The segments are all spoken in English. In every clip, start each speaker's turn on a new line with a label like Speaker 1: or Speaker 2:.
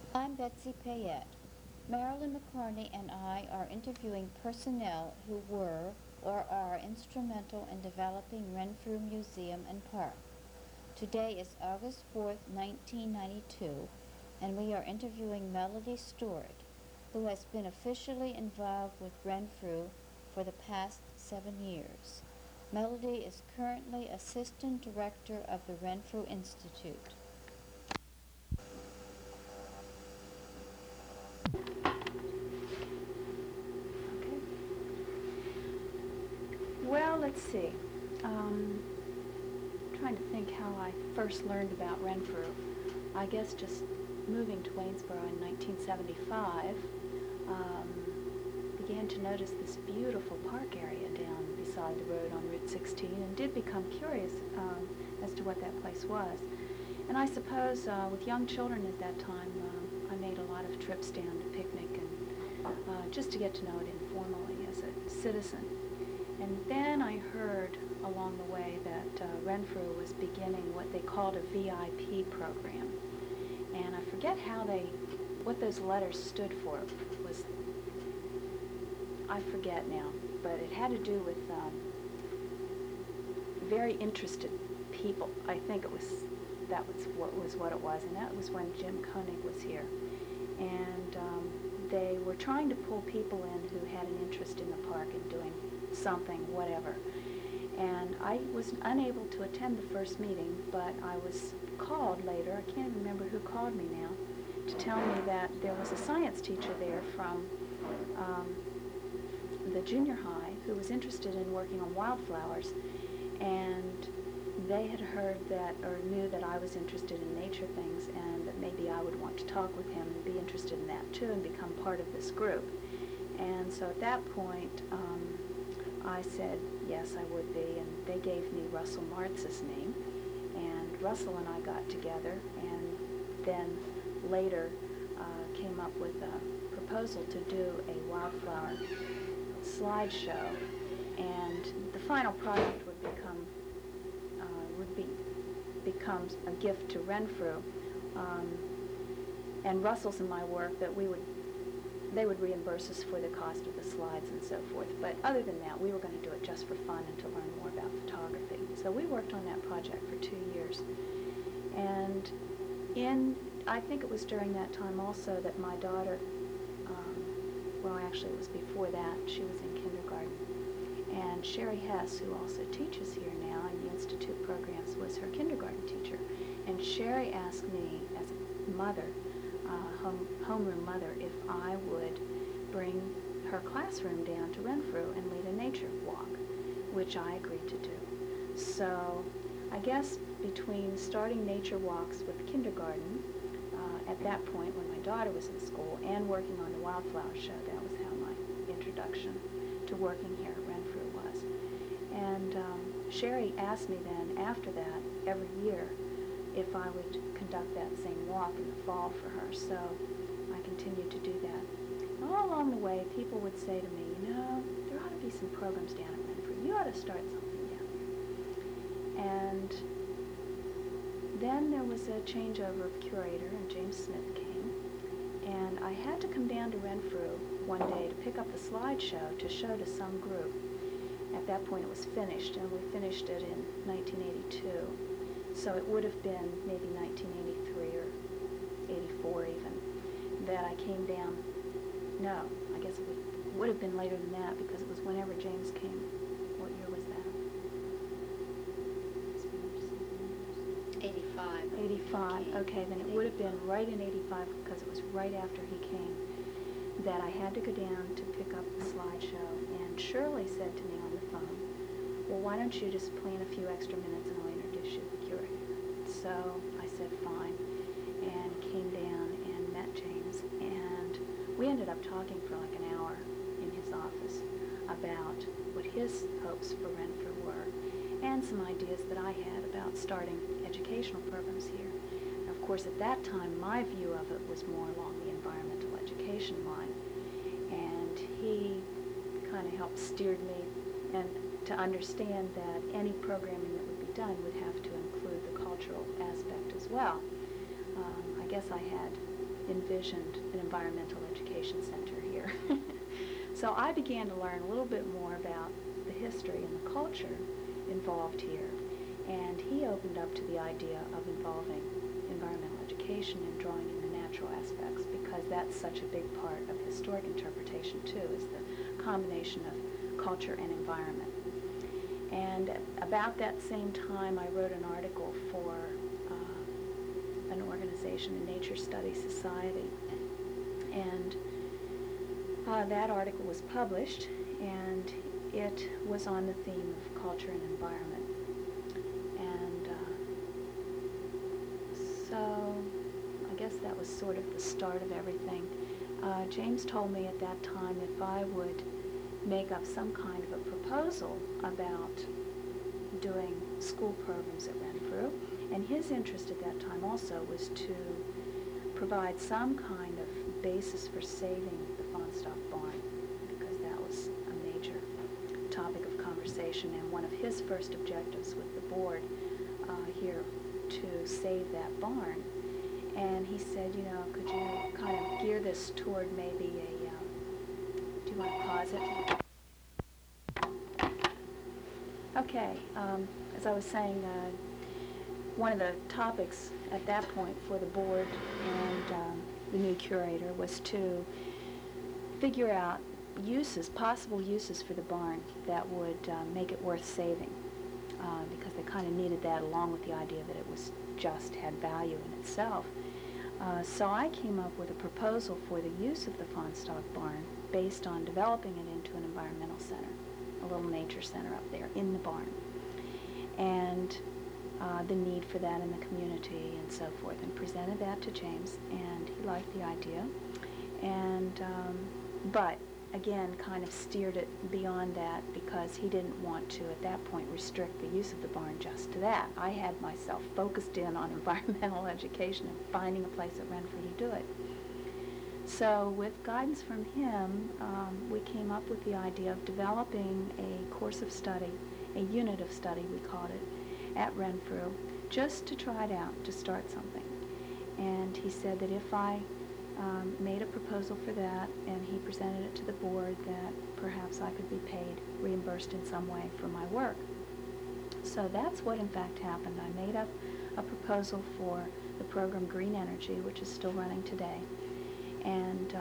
Speaker 1: I'm Betsy Payette. Marilyn McCartney and I are interviewing personnel who were or are instrumental in developing Renfrew Museum and Park. Today is August 4th, 1992, and we are interviewing Melody Stewart, who has been officially involved with Renfrew for the past 7 years. Melody is currently Assistant Director of the Renfrew Institute.
Speaker 2: Okay. Well, let's see. Um, Trying to think how I first learned about Renfrew. I guess just moving to Waynesboro in 1975, began to notice this beautiful park area down beside the road on Route 16 and did become curious as to what that place was. And I suppose with young children at that time, I made a lot of trips down to picnic and just to get to know it informally as a citizen. And then I heard along the way that Renfrew was beginning what they called a VIP program. And I forget what those letters stood for. I forget now, but it had to do with very interested people. I think that was what it was, and that was when Jim Koenig was here. And they were trying to pull people in who had an interest in the park and doing something, whatever. And I was unable to attend the first meeting, but I was called later, I can't even remember who called me now, to tell me that there was a science teacher there from the junior high who was interested in working on wildflowers, and they had heard that, or knew that I was interested in nature things, and that maybe I would want to talk with him and be interested in that too and become part of this group. And so at that point, I said yes, I would be, and they gave me Russell Martz's name, and Russell and I got together, and then later came up with a proposal to do a wildflower slideshow, and the final product would become a gift to Renfrew, and Russell's and my work that they would reimburse us for the cost of the slides and so forth. But other than that, we were going to do it just for fun and to learn more about photography. So we worked on that project for 2 years. And I think it was during that time also that my daughter, well, actually it was before that, she was in kindergarten. And Sherry Hess, who also teaches here now in the Institute programs, was her kindergarten teacher. And Sherry asked me, as a mother, homeroom mother, if I would bring her classroom down to Renfrew and lead a nature walk, which I agreed to do. So I guess between starting nature walks with kindergarten, at that point when my daughter was in school, and working on the wildflower show, that was how my introduction to working here at Renfrew was. And Sherry asked me then, after that, every year, if I would conduct that same walk in the fall for her. So I continued to do that. All along the way, people would say to me, there ought to be some programs down at Renfrew. You ought to start something down there. And then there was a changeover of curator, and James Smith came. And I had to come down to Renfrew one day to pick up the slideshow to show to some group. At that point, it was finished, and we finished it in 1982. So it would have been maybe 1983 or 84 even, that I came down. No, I guess it would have been later than that, because it was whenever James came. What year was that?
Speaker 1: 85.
Speaker 2: 85. Okay, then it would have been right in 85, because it was right after he came, that I had to go down to pick up the slideshow. And Shirley said to me on the phone, well, why don't you just plan a few extra minutes and I'll introduce you to the curator. So I said fine, and came down and met James, and we ended up talking for like an hour in his office about what his hopes for Renfrew were, and some ideas that I had about starting educational programs here. And of course, at that time, my view of it was more along the environmental education line, and he kind of helped steer me and to understand that any programming that would be done would have to include the cultural aspect as well. I guess I had envisioned an environmental education center here. So I began to learn a little bit more about the history and the culture involved here, and he opened up to the idea of involving environmental education and drawing in the natural aspects, because that's such a big part of historic interpretation too, is the combination of culture and environment. And about that same time, I wrote an article for an organization, the Nature Studies Society, and that article was published, and it was on the theme of culture and environment. And so I guess that was sort of the start of everything. James told me at that time if I would make up some kind of a proposal about doing school programs at Renfrew, and his interest at that time also was to provide some kind of basis for saving the Fahnestock barn, because that was a major topic of conversation and one of his first objectives with the board here to save that barn. And he said, you know, could you kind of gear this toward maybe a, do you want to pause it? Okay, as I was saying, one of the topics at that point for the board and the new curator was to figure out uses, possible uses for the barn that would make it worth saving, because they kind of needed that along with the idea that it was just had value in itself. So I came up with a proposal for the use of the Fahnestock barn based on developing it into an environmental center, a little nature center up there in the barn, and the need for that in the community and so forth, and presented that to James, and he liked the idea, and but again kind of steered it beyond that, because he didn't want to at that point restrict the use of the barn just to that. I had myself focused in on environmental education and finding a place at Renfrew to do it. So with guidance from him, we came up with the idea of developing a course of study, a unit of study we called it, at Renfrew, just to try it out, to start something. And he said that if I made a proposal for that and he presented it to the board, that perhaps I could be paid, reimbursed in some way for my work. So that's what in fact happened. I made up a proposal for the program Green Energy, which is still running today, and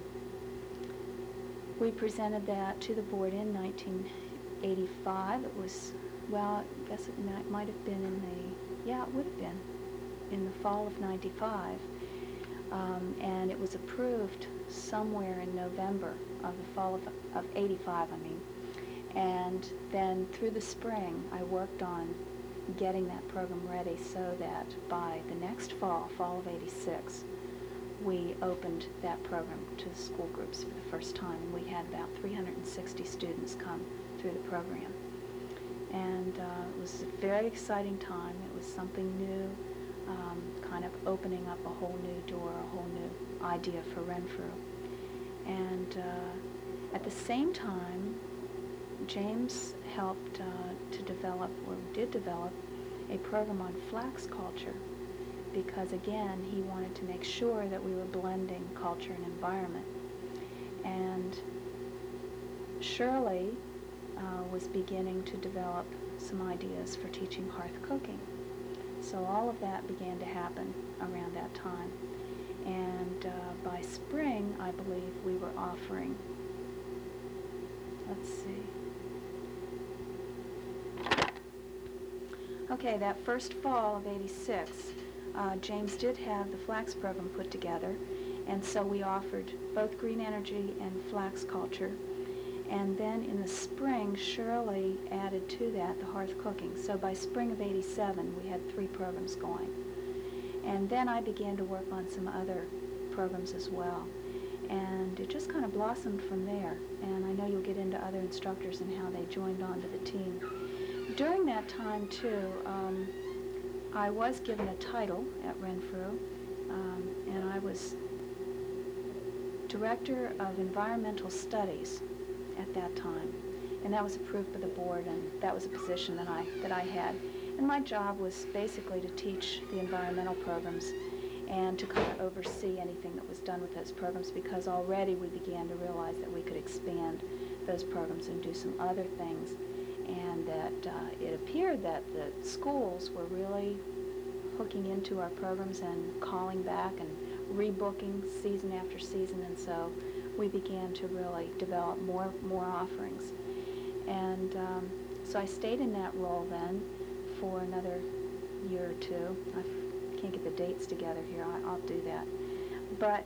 Speaker 2: we presented that to the board in 1985. It was, well, I guess it might have been in the, yeah, it would have been in the fall of 95. And it was approved somewhere in November of the fall of 85, I mean. And then through the spring, I worked on getting that program ready so that by the next fall of 86, we opened that program to the school groups for the first time. And we had about 360 students come through the program. And it was a very exciting time. It was something new. Kind of opening up a whole new door, a whole new idea for Renfrew. And at the same time, James helped to develop, or did develop, a program on flax culture, because again, he wanted to make sure that we were blending culture and environment. And Shirley was beginning to develop some ideas for teaching hearth cooking. So all of that began to happen around that time. And by spring, I believe we were offering, let's see. Okay, that first fall of 86, James did have the flax program put together, and so we offered both green energy and flax culture. And then in the spring, Shirley added to that the hearth cooking. So by spring of 87, we had 3 programs going. And then I began to work on some other programs as well. And it just kind of blossomed from there. And I know you'll get into other instructors and how they joined onto the team. During that time, too, I was given a title at Renfrew, and I was Director of Environmental Studies at that time, and that was approved by the board, and that was a position that I had. And my job was basically to teach the environmental programs and to kind of oversee anything that was done with those programs, because already we began to realize that we could expand those programs and do some other things, and that it appeared that the schools were really hooking into our programs and calling back and rebooking season after season, and so we began to really develop more offerings. And so I stayed in that role then for another year or two. I can't get the dates together here. I'll do that. But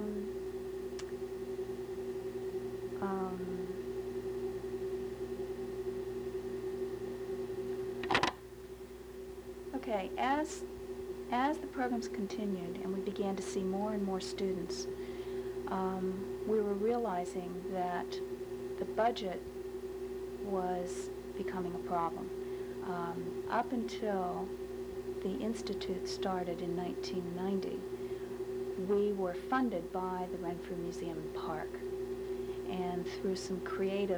Speaker 2: okay, as the programs continued and we began to see more and more students, we were realizing that the budget was becoming a problem. Up until the Institute started in 1990, we were funded by the Renfrew Museum and Park. And through some creative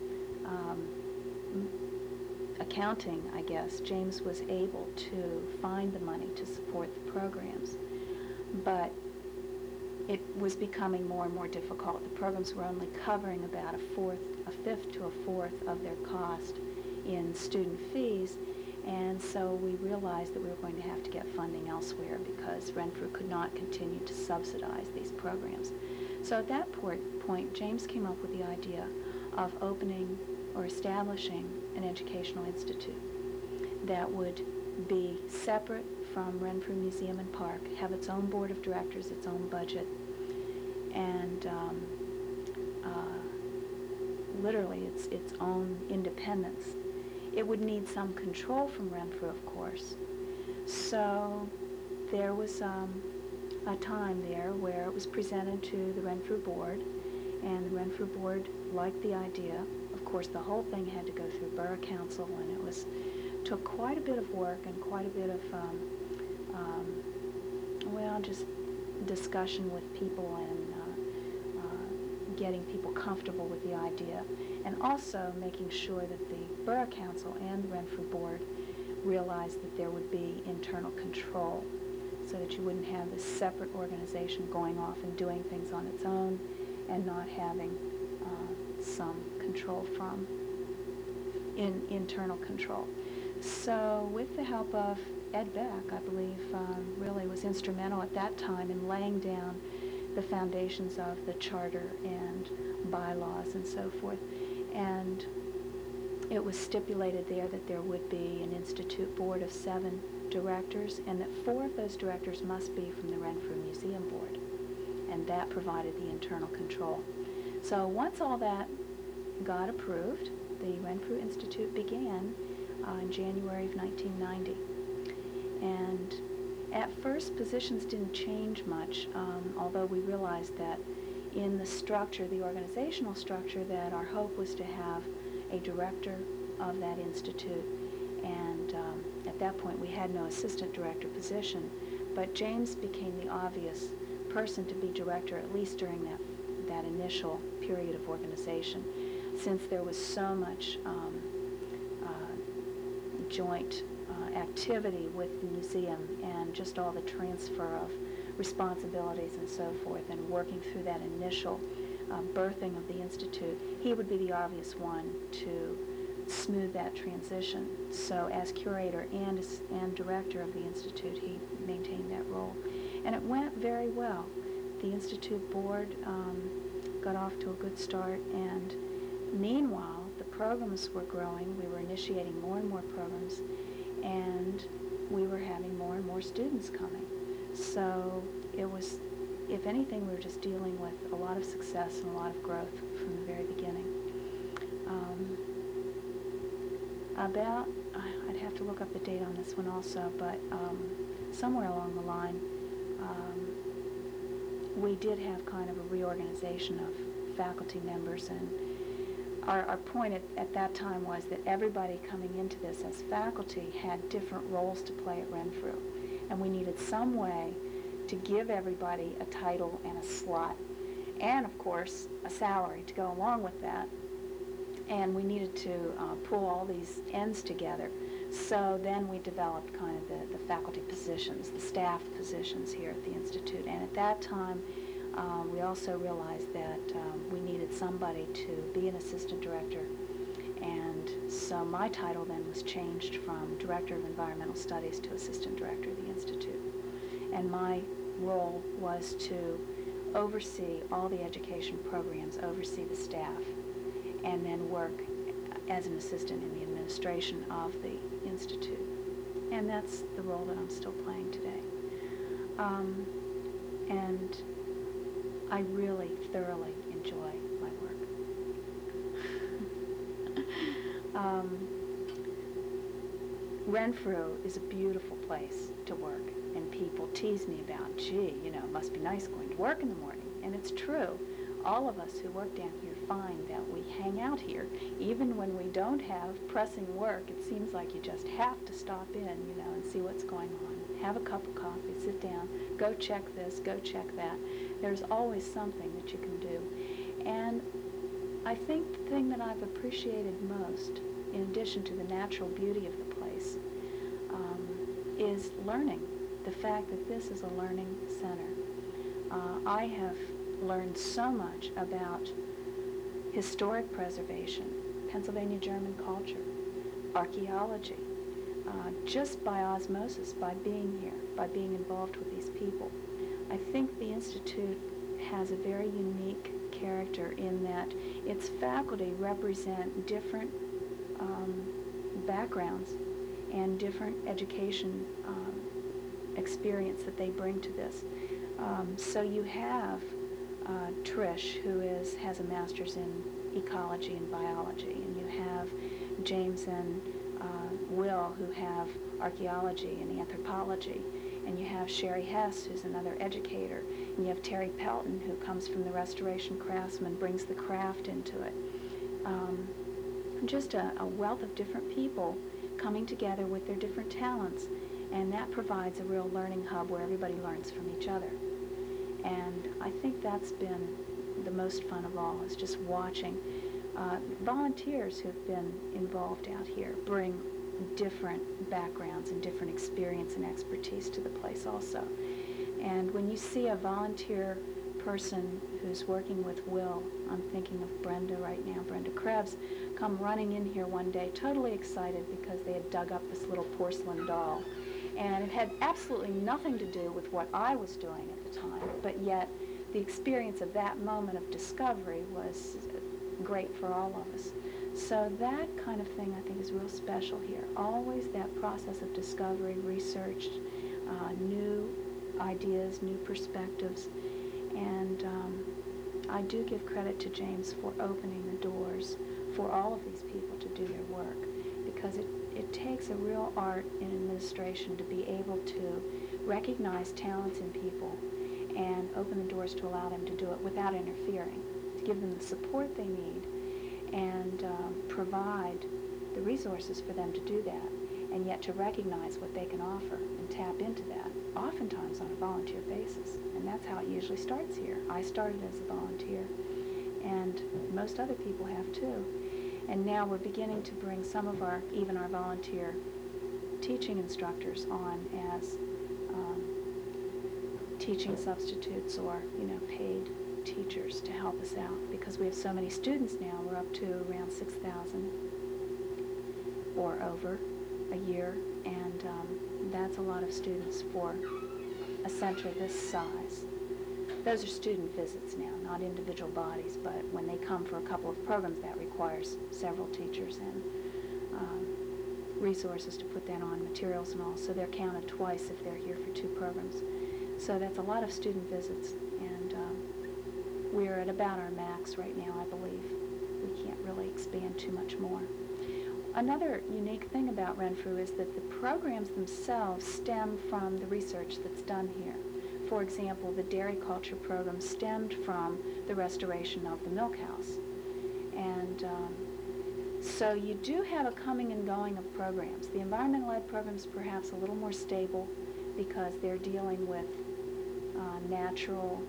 Speaker 2: accounting, I guess, James was able to find the money to support the programs. But it was becoming more and more difficult. The programs were only covering about a fifth to a fourth of their cost in student fees, and so we realized that we were going to have to get funding elsewhere because Renfrew could not continue to subsidize these programs. So at that point, James came up with the idea of opening or establishing an educational institute that would be separate from Renfrew Museum and Park, have its own board of directors, its own budget, and literally its own independence. It would need some control from Renfrew, of course. So there was a time there where it was presented to the Renfrew board, and the Renfrew board liked the idea. Of course, the whole thing had to go through Borough Council, and it took quite a bit of work and quite a bit of just discussion with people and getting people comfortable with the idea, and also making sure that the Borough Council and the Renfrew Board realized that there would be internal control, so that you wouldn't have this separate organization going off and doing things on its own and not having some control from internal control. So with the help of Ed Beck, I believe, really was instrumental at that time in laying down the foundations of the charter and bylaws and so forth. And it was stipulated there that there would be an institute board of 7 directors, and that 4 of those directors must be from the Renfrew Museum Board, and that provided the internal control. So once all that got approved, the Renfrew Institute began in January of 1990. And at first, positions didn't change much, although we realized that in the structure, the organizational structure, that our hope was to have a director of that institute, and at that point we had no assistant director position, but James became the obvious person to be director, at least during that initial period of organization, since there was so much joint activity with the museum and just all the transfer of responsibilities and so forth, and working through that initial birthing of the Institute. He would be the obvious one to smooth that transition. So as curator and director of the Institute, he maintained that role. And it went very well. The Institute board got off to a good start, and meanwhile, the programs were growing. We were initiating more and more programs, and we were having more and more students coming. So it was, if anything, we were just dealing with a lot of success and a lot of growth from the very beginning. I'd have to look up the date on this one also, but somewhere along the line, we did have kind of a reorganization of faculty members, and our point at that time was that everybody coming into this as faculty had different roles to play at Renfrew, and we needed some way to give everybody a title and a slot, and of course a salary to go along with that. And we needed to pull all these ends together So then we developed kind of the faculty positions, the staff positions here at the Institute. And at that time, we also realized that we needed somebody to be an assistant director. And so my title then was changed from Director of Environmental Studies to Assistant Director of the Institute. And my role was to oversee all the education programs, oversee the staff, and then work as an assistant in the administration of the Institute. And that's the role that I'm still playing today. And I really thoroughly enjoy my work. Renfrew is a beautiful place to work, and people tease me about, gee, you know, it must be nice going to work in the morning. And it's true. All of us who work down here find that we hang out here. Even when we don't have pressing work, it seems like you just have to stop in, you know, and see what's going on. Have a cup of coffee, sit down, go check this, go check that. There's always something that you can do. And I think the thing that I've appreciated most, in addition to the natural beauty of the place, is learning. The fact that this is a learning center. I have learned so much about historic preservation, Pennsylvania German culture, archaeology, just by osmosis, by being here, by being involved with these people. I think the Institute has a very unique character in that its faculty represent different backgrounds and different education experience that they bring to this. So you have Trish, who has a master's in ecology and biology, and you have James and Will, who have archaeology and anthropology, and you have Sherry Hess, who's another educator, and you have Terry Pelton, who comes from the restoration craftsman, brings the craft into it. Just a wealth of different people coming together with their different talents, and that provides a real learning hub where everybody learns from each other. And I think that's been the most fun of all, is just watching. Volunteers who've been involved out here bring different backgrounds and different experience and expertise to the place also. And when you see a volunteer person who's working with Will, I'm thinking of Brenda right now, Brenda Krebs, come running in here one day totally excited because they had dug up this little porcelain doll. And it had absolutely nothing to do with what I was doing at the time, but yet the experience of that moment of discovery was great for all of us. So that kind of thing I think is real special here. Always that process of discovery, research, new ideas, new perspectives. And I do give credit to James for opening the doors for all of these people to do their work, because it takes a real art in administration to be able to recognize talents in people and open the doors to allow them to do it without interfering, to give them the support they need and provide the resources for them to do that, and yet to recognize what they can offer and tap into that, oftentimes on a volunteer basis. And that's how it usually starts here. I started as a volunteer, and most other people have too. And now we're beginning to bring some of even our volunteer teaching instructors on as teaching substitutes or, paid teachers to help us out, because we have so many students now. We're up to around 6,000 or over a year, and that's a lot of students for a center this size. Those are student visits now, not individual bodies, but when they come for a couple of programs, that requires several teachers and resources to put that on, materials and all, so they're counted twice if they're here for 2 programs. So that's a lot of student visits, and we're at about our max right now, I believe. We can't really expand too much more. Another unique thing about Renfrew is that the programs themselves stem from the research that's done here. For example, the dairy culture program stemmed from the restoration of the milk house. And so you do have a coming and going of programs. The environmental ed program is perhaps a little more stable because they're dealing with natural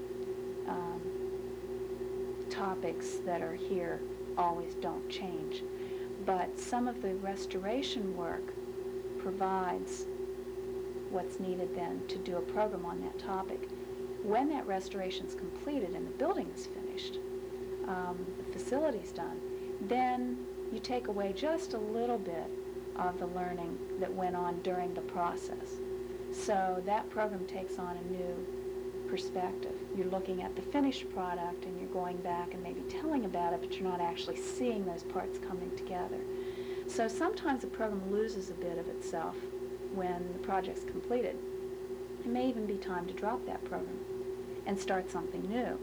Speaker 2: topics that are here always don't change. But some of the restoration work provides what's needed then to do a program on that topic. When that restoration's completed and the building is finished, the facility's done, then you take away just a little bit of the learning that went on during the process. So that program takes on a new perspective. You're looking at the finished product and you're going back and maybe telling about it, but you're not actually seeing those parts coming together. So sometimes the program loses a bit of itself when the project's completed. It may even be time to drop that program and start something new.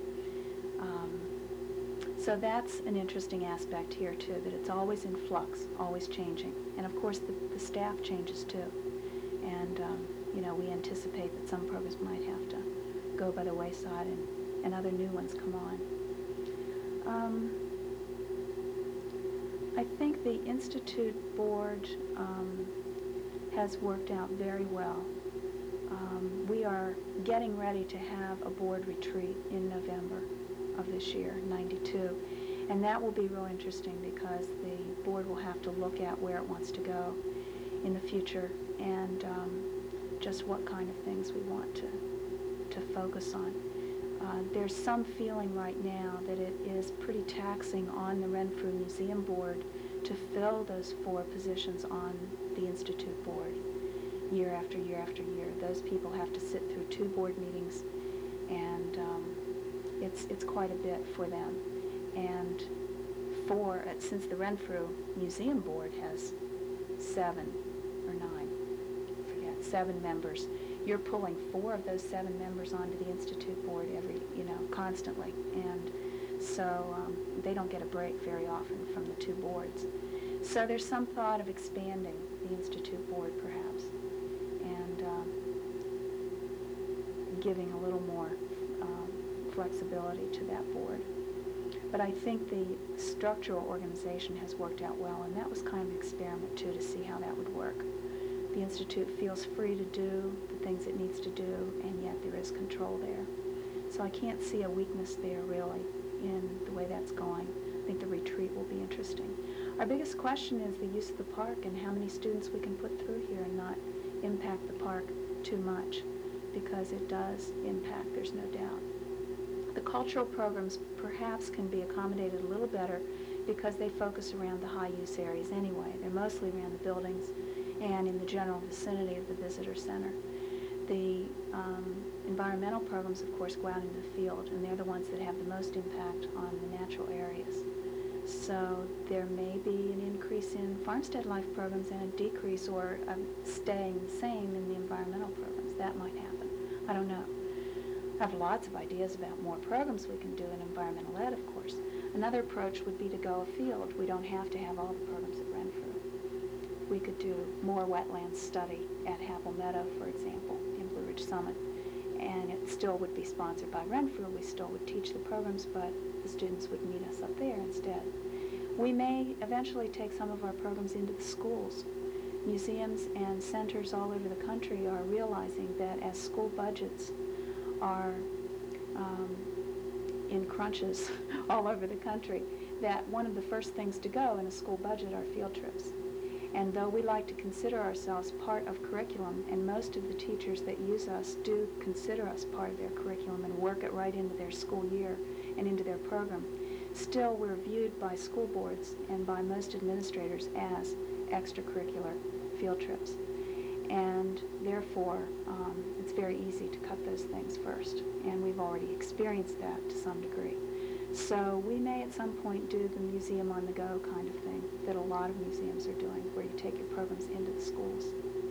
Speaker 2: So that's an interesting aspect here too, that it's always in flux, always changing. And of course the staff changes too. And we anticipate that some programs might have to go by the wayside and other new ones come on. I think the Institute board has worked out very well. We are getting ready to have a board retreat in November of this year, 92. And that will be real interesting because the board will have to look at where it wants to go in the future and just what kind of things we want to focus on. There's some feeling right now that it is pretty taxing on the Renfrew Museum Board to fill those 4 positions on the Institute board year after year after year. Those people have to sit through 2 board meetings, and it's quite a bit for them. And since the Renfrew Museum Board has 7 or 9, I forget, 7 members, you're pulling 4 of those 7 members onto the Institute board constantly. And so they don't get a break very often from the 2 boards. So there's some thought of expanding the Institute board perhaps and giving a little more flexibility to that board. But I think the structural organization has worked out well, and that was kind of an experiment too to see how that would work. The Institute feels free to do the things it needs to do, and yet there is control there. So I can't see a weakness there really in the way that's going. I think the retreat will be interesting. Our biggest question is the use of the park and how many students we can put through here and not impact the park too much, because it does impact, there's no doubt. The cultural programs perhaps can be accommodated a little better because they focus around the high-use areas anyway. They're mostly around the buildings and in the general vicinity of the visitor center. The environmental programs, of course, go out into the field, and they're the ones that have the most impact on the natural areas. So there may be an increase in farmstead life programs and a decrease or staying the same in the environmental programs. That might happen. I don't know. I have lots of ideas about more programs we can do in environmental ed, of course. Another approach would be to go afield. We don't have to have all the programs at Renfrew. We could do more wetlands study at Happel Meadow, for example, in Blue Ridge Summit. And it still would be sponsored by Renfrew. We still would teach the programs, but the students would meet us up there instead. We may eventually take some of our programs into the schools. Museums and centers all over the country are realizing that as school budgets are in crunches all over the country, that one of the first things to go in a school budget are field trips. And though we like to consider ourselves part of curriculum, and most of the teachers that use us do consider us part of their curriculum and work it right into their school year and into their program, still we're viewed by school boards and by most administrators as extracurricular field trips. And therefore, it's very easy to cut those things first. And we've already experienced that to some degree. So we may at some point do the museum on the go kind of thing that a lot of museums are doing, where you take your programs into the schools.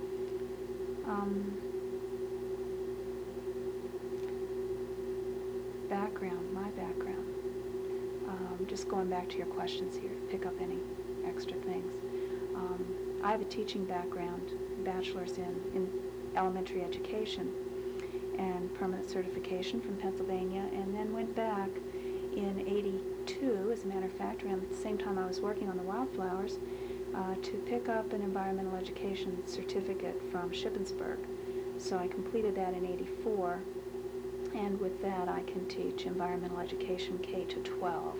Speaker 2: My background. Just going back to your questions here, pick up any extra things. I have a teaching background, bachelor's in elementary education and permanent certification from Pennsylvania, and then went back in '82, as a matter of fact, around the same time I was working on the wildflowers, to pick up an environmental education certificate from Shippensburg. So I completed that in '84, and with that I can teach environmental education K to 12.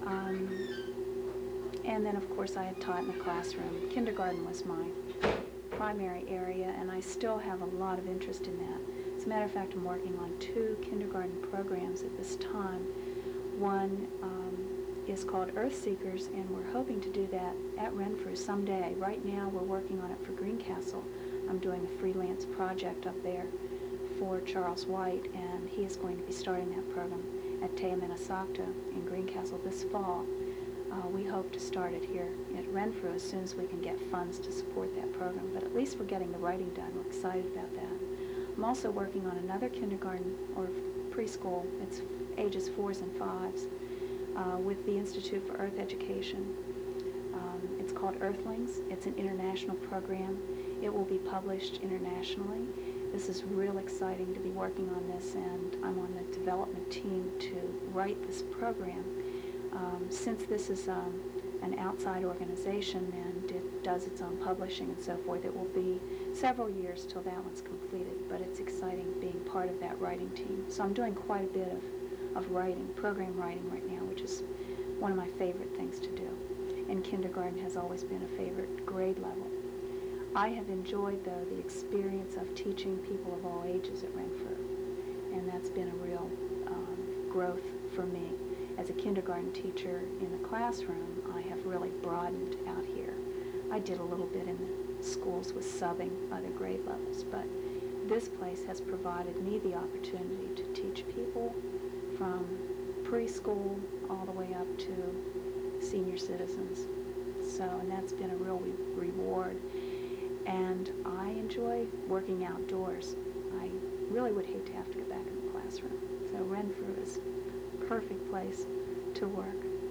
Speaker 2: And then of course I had taught in the classroom. Kindergarten was my primary area, and I still have a lot of interest in that. As a matter of fact, I'm working on 2 kindergarten programs at this time. One is called Earth Seekers, and we're hoping to do that at Renfrew someday. Right now, we're working on it for Greencastle. I'm doing a freelance project up there for Charles White, and he is going to be starting that program at Te Minnesota in Greencastle this fall. We hope to start it here at Renfrew as soon as we can get funds to support that program, but at least we're getting the writing done. We're excited about that. I'm also working on another kindergarten or preschool. It's ages 4s and 5s with the Institute for Earth Education. It's called Earthlings. It's an international program. It will be published internationally. This is real exciting to be working on this, and I'm on the development team to write this program. Since this is an outside organization and it does its own publishing and so forth, it will be several years till that one's completed, but it's exciting being part of that writing team. So I'm doing quite a bit of writing, program writing right now, which is one of my favorite things to do. And kindergarten has always been a favorite grade level. I have enjoyed, though, the experience of teaching people of all ages at Renfrew, and that's been a real growth for me. As a kindergarten teacher in the classroom, I have really broadened out here. I did a little bit in the schools with subbing other grade levels, but this place has provided me the opportunity to teach people from preschool all the way up to senior citizens. So, and that's been a real reward. And I enjoy working outdoors. I really would hate to have to go back in the classroom. So Renfrew is a perfect place to work.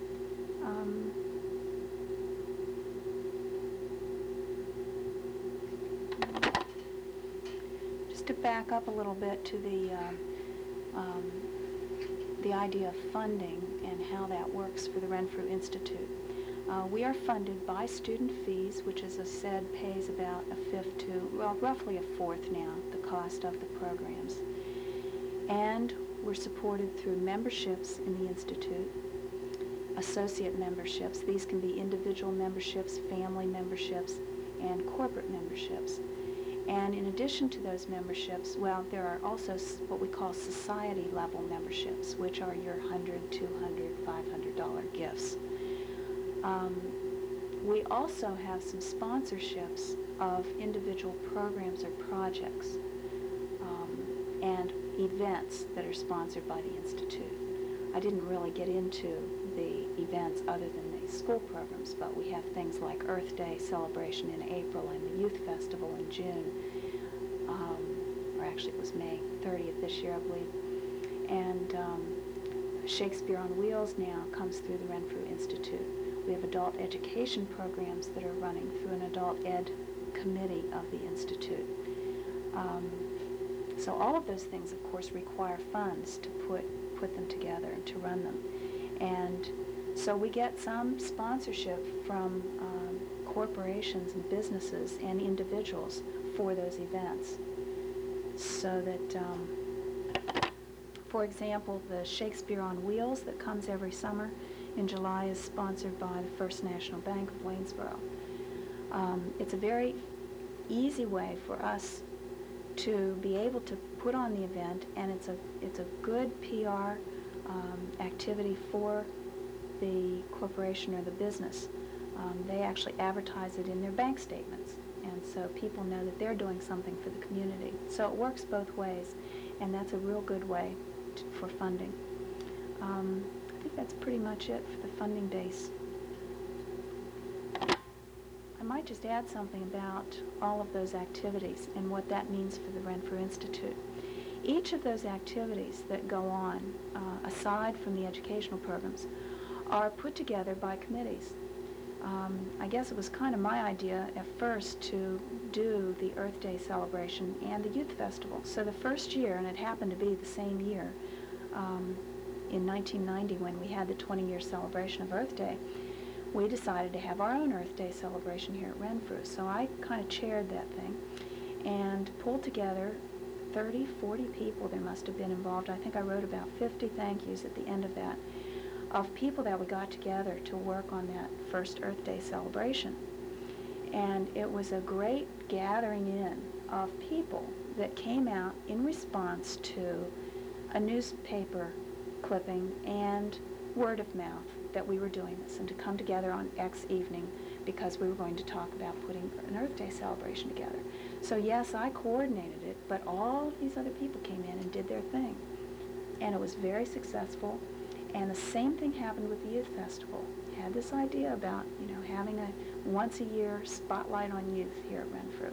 Speaker 2: Just to back up a little bit to the idea of funding and how that works for the Renfrew Institute. We are funded by student fees, which, as I said, pays about a fifth to, well, roughly a fourth now, the cost of the programs. And we're supported through memberships in the Institute, associate memberships. These can be individual memberships, family memberships, and corporate memberships. And in addition to those memberships, well, there are also what we call society level memberships, which are your $100, $200, $500 gifts. We also have some sponsorships of individual programs or projects and events that are sponsored by the Institute. I didn't really get into the events other than the school programs, but we have things like Earth Day celebration in April and the Youth Festival in June, or actually it was May 30th this year, I believe. And Shakespeare on Wheels now comes through the Renfrew Institute. We have adult education programs that are running through an adult ed committee of the Institute. So all of those things, of course, require funds to put them together and to run them. And so we get some sponsorship from corporations and businesses and individuals for those events. So that, for example, the Shakespeare on Wheels that comes every summer in July is sponsored by the First National Bank of Waynesboro. It's a very easy way for us to be able to put on the event, and it's a good PR activity for the corporation or the business. They actually advertise it in their bank statements, and so people know that they're doing something for the community. So it works both ways, and that's a real good way for funding. I think that's pretty much it for the funding base. I might just add something about all of those activities and what that means for the Renfrew Institute. Each of those activities that go on, aside from the educational programs, are put together by committees. I guess it was kind of my idea at first to do the Earth Day celebration and the Youth Festival. So the first year, and it happened to be the same year, in 1990 when we had the 20-year celebration of Earth Day, we decided to have our own Earth Day celebration here at Renfrew. So I kind of chaired that thing and pulled together 30, 40 people there must have been involved. I think I wrote about 50 thank yous at the end of that, of people that we got together to work on that first Earth Day celebration. And it was a great gathering in of people that came out in response to a newspaper clipping and word of mouth that we were doing this, and to come together on X evening because we were going to talk about putting an Earth Day celebration together. So yes, I coordinated it, but all of these other people came in and did their thing. And it was very successful. And the same thing happened with the Youth Festival. Had this idea about, having a once-a-year spotlight on youth here at Renfrew.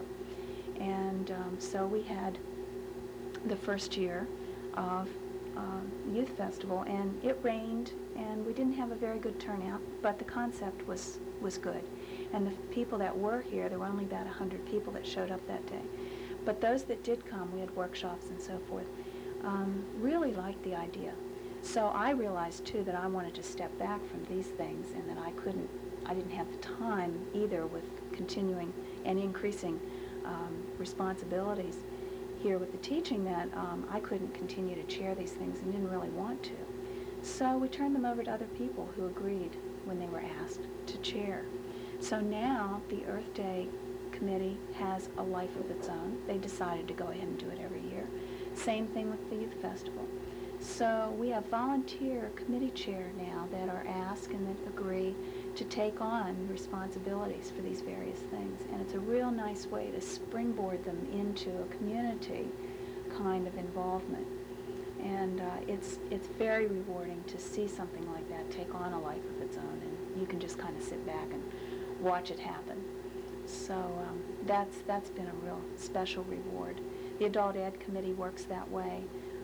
Speaker 2: And so we had the first year of Youth Festival, and it rained, and we didn't have a very good turnout, but the concept was good. And the people that were here, there were only about 100 people that showed up that day. But those that did come, we had workshops and so forth, really liked the idea. So I realized, too, that I wanted to step back from these things, and that I didn't have the time either with continuing and increasing responsibilities here with the teaching, that I couldn't continue to chair these things and didn't really want to. So we turned them over to other people who agreed when they were asked to chair. So now the Earth Day Committee has a life of its own. They decided to go ahead and do it every year. Same thing with the Youth Festival. So we have volunteer committee chair now that are asked and that agree to take on responsibilities for these various things. And it's a real nice way to springboard them into a community kind of involvement. And it's very rewarding to see something like that take on a life of its own, and you can just kind of sit back and watch it happen. So that's been a real special reward. The Adult Ed Committee works that way.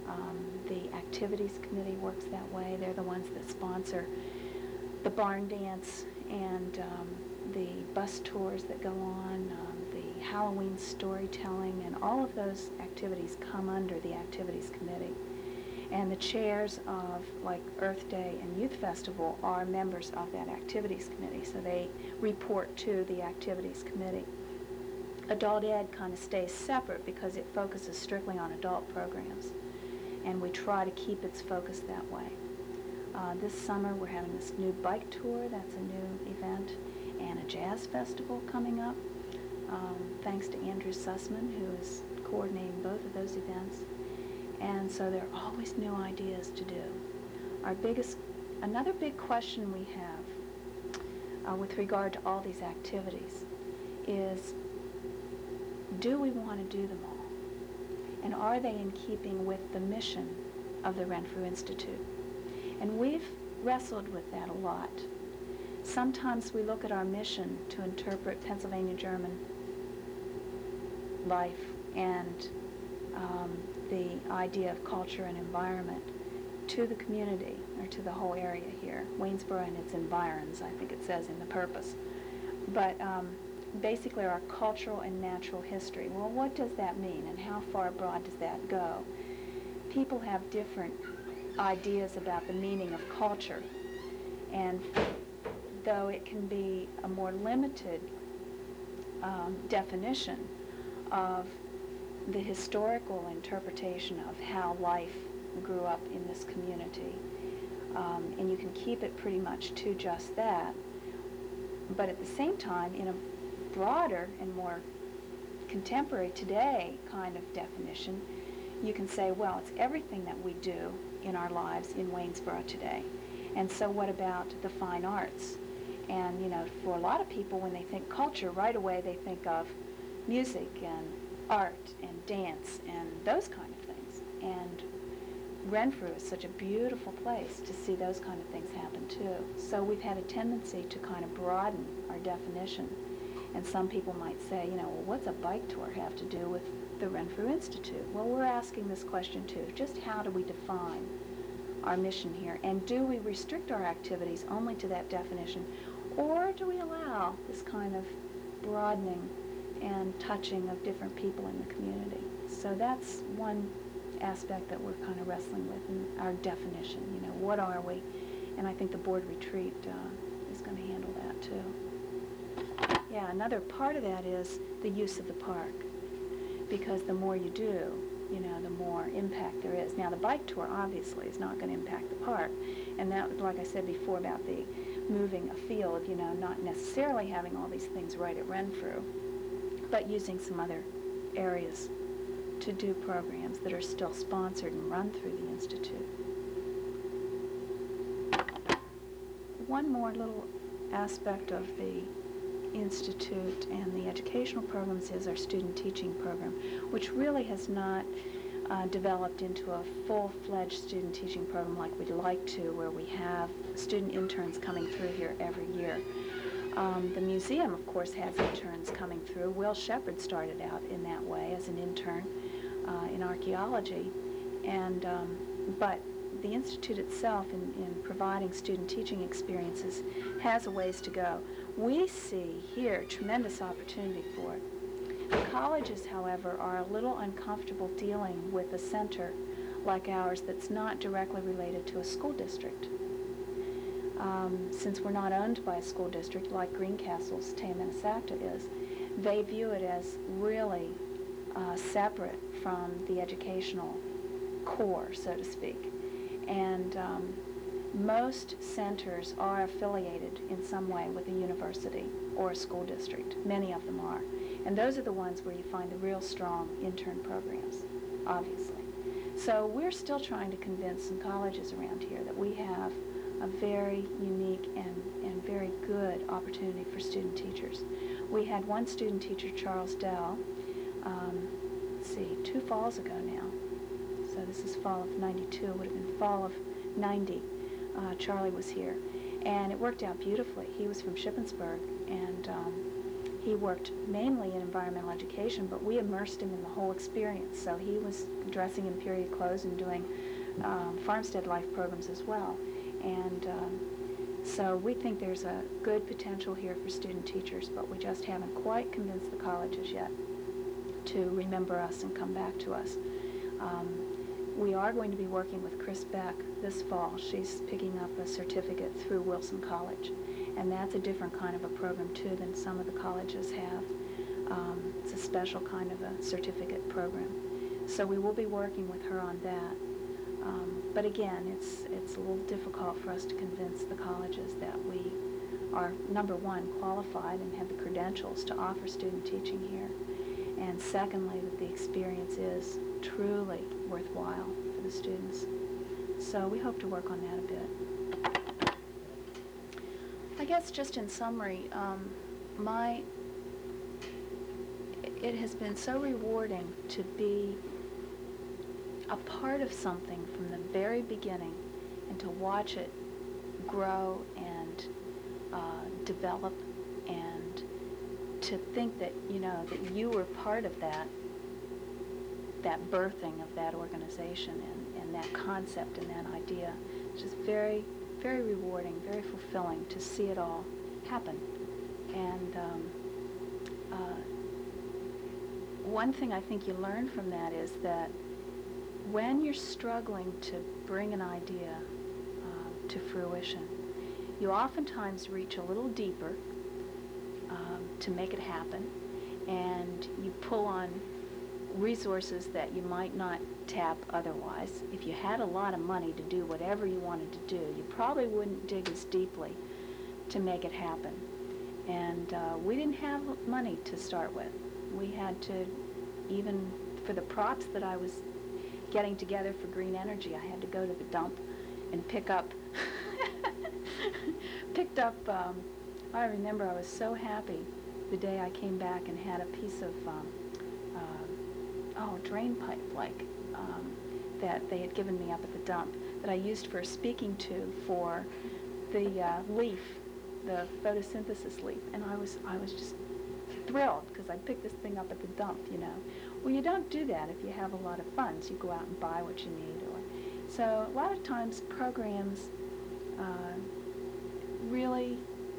Speaker 2: The Activities Committee works that way. They're the ones that sponsor the barn dance and the bus tours that go on, the Halloween storytelling, and all of those activities come under the Activities Committee. And the chairs of, like, Earth Day and Youth Festival are members of that Activities Committee, so they report to the Activities Committee. Adult Ed kind of stays separate because it focuses strictly on adult programs, and we try to keep its focus that way. This summer we're having this new bike tour, that's a new event, and a jazz festival coming up, thanks to Andrew Sussman, who is coordinating both of those events. And so there are always new ideas to do. Another big question we have with regard to all these activities is, do we want to do them all? And are they in keeping with the mission of the Renfrew Institute? And we've wrestled with that a lot. Sometimes we look at our mission to interpret Pennsylvania German life and the idea of culture and environment to the community, or to the whole area here, Waynesboro and its environs, I think it says in the purpose. But basically our cultural and natural history. Well, what does that mean, and how far abroad does that go? People have different ideas about the meaning of culture, and though it can be a more limited definition of the historical interpretation of how life grew up in this community, and you can keep it pretty much to just that, but at the same time, in a broader and more contemporary today kind of definition, you can say, well, it's everything that we do in our lives in Waynesboro today. And so what about the fine arts? And, for a lot of people, when they think culture, right away they think of music and art and dance and those kind of things. And Renfrew is such a beautiful place to see those kind of things happen too. So we've had a tendency to kind of broaden our definition. And some people might say, well, what's a bike tour have to do with the Renfrew Institute? Well, we're asking this question too. Just how do we define our mission here? And do we restrict our activities only to that definition? Or do we allow this kind of broadening and touching of different people in the community? So that's one aspect that we're kind of wrestling with in our definition. What are we? And I think the board retreat is going to handle that too. Yeah, another part of that is the use of the park, because the more you do, the more impact there is. Now, the bike tour obviously is not going to impact the park, and that, like I said before about the moving afield, not necessarily having all these things right at Renfrew, but using some other areas to do programs that are still sponsored and run through the Institute. One more little aspect of the Institute and the educational programs is our student teaching program, which really has not developed into a full-fledged student teaching program like we'd like to, where we have student interns coming through here every year. The museum, of course, has interns coming through. Will Shepard started out in that way as an intern in archaeology, and but the Institute itself, in providing student teaching experiences, has a ways to go. We see here tremendous opportunity for it. The colleges, however, are a little uncomfortable dealing with a center like ours that's not directly related to a school district. Since we're not owned by a school district like Greencastle's Taya-Manasacta is, they view it as really separate from the educational core, so to speak. And most centers are affiliated in some way with a university or a school district. Many of them are. And those are the ones where you find the real strong intern programs, obviously. So we're still trying to convince some colleges around here that we have a very unique and very good opportunity for student teachers. We had one student teacher, Charles Dell, 2 falls ago now. So this is fall of 92, it would have been fall of 90. Charlie was here, and it worked out beautifully. He was from Shippensburg, and he worked mainly in environmental education, but we immersed him in the whole experience. So he was dressing in period clothes and doing farmstead life programs as well. And so we think there's a good potential here for student teachers, but we just haven't quite convinced the colleges yet to remember us and come back to us. We are going to be working with Chris Beck this fall. She's picking up a certificate through Wilson College, and that's a different kind of a program too than some of the colleges have. It's a special kind of a certificate program. So we will be working with her on that. But again, it's a little difficult for us to convince the colleges that we are, number one, qualified and have the credentials to offer student teaching here, and secondly, that the experience is truly worthwhile for the students. So we hope to work on that a bit. I guess just in summary, it has been so rewarding to be a part of something from the very beginning and to watch it grow and develop, and to think that that you were part of that birthing of that organization and that concept and that idea. It's just very, very rewarding, very fulfilling to see it all happen. And one thing I think you learn from that is that when you're struggling to bring an idea to fruition, you oftentimes reach a little deeper to make it happen, and you pull on resources that you might not tap otherwise. If you had a lot of money to do whatever you wanted to do, you probably wouldn't dig as deeply to make it happen. And we didn't have money to start with. We had to, even for the props that I was getting together for green energy, I had to go to the dump and picked up, I remember I was so happy the day I came back and had a piece of drain pipe that they had given me up at the dump that I used for a speaking tube for the leaf, the photosynthesis leaf, and I was just thrilled because I picked this thing up at the dump, Well, you don't do that if you have a lot of funds. You go out and buy what you need. So a lot of times programs really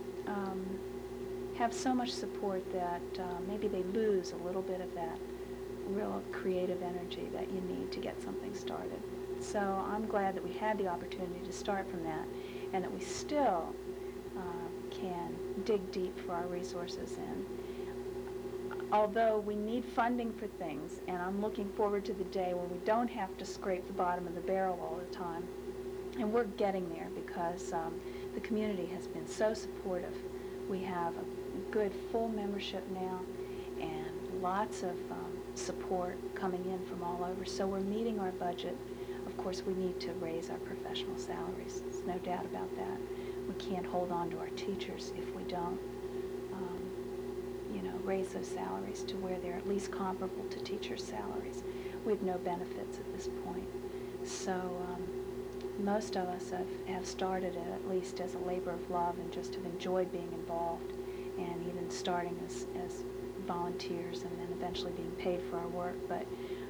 Speaker 2: have so much support that maybe they lose a little bit of that real creative energy that you need to get something started. So I'm glad that we had the opportunity to start from that, and that we still can dig deep for our resources and although we need funding for things, and I'm looking forward to the day when we don't have to scrape the bottom of the barrel all the time, and we're getting there because the community has been so supportive. We have a good full membership now and lots of support coming in from all over, so we're meeting our budget. Of course, we need to raise our professional salaries. There's no doubt about that. We can't hold on to our teachers if we don't raise those salaries to where they're at least comparable to teachers' salaries. We have no benefits at this point. So most of us have started it at least as a labor of love and just have enjoyed being involved, and even starting as volunteers and then eventually being paid for our work. But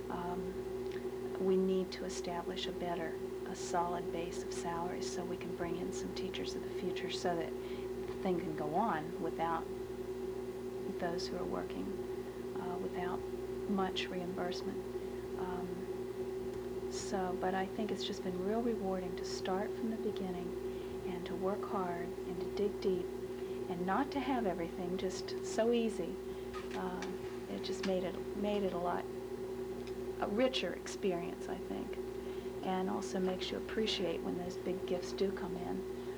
Speaker 2: we need to establish a solid base of salaries so we can bring in some teachers of the future so that the thing can go on without those who are working without much reimbursement. But I think it's just been real rewarding to start from the beginning and to work hard and to dig deep and not to have everything just so easy. It just made it a richer experience, I think, and also makes you appreciate when those big gifts do come in.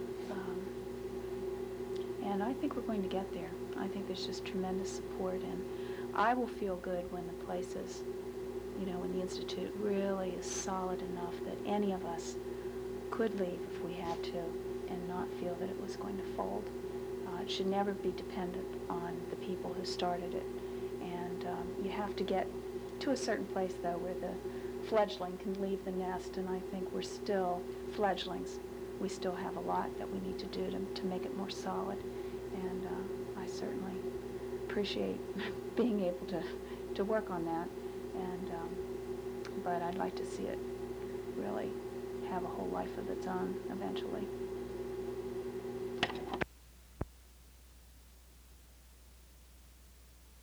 Speaker 2: And I think we're going to get there. I think there's just tremendous support, and I will feel good when the place is, when the Institute really is solid enough that any of us could leave if we had to and not feel that it was going to fold. It should never be dependent on the people who started it. And you have to get to a certain place, though, where the fledgling can leave the nest, and I think we're still fledglings. We still have a lot that we need to do to make it more solid, and I certainly appreciate being able to work on that, and but I'd like to see it really have a whole life of its own eventually.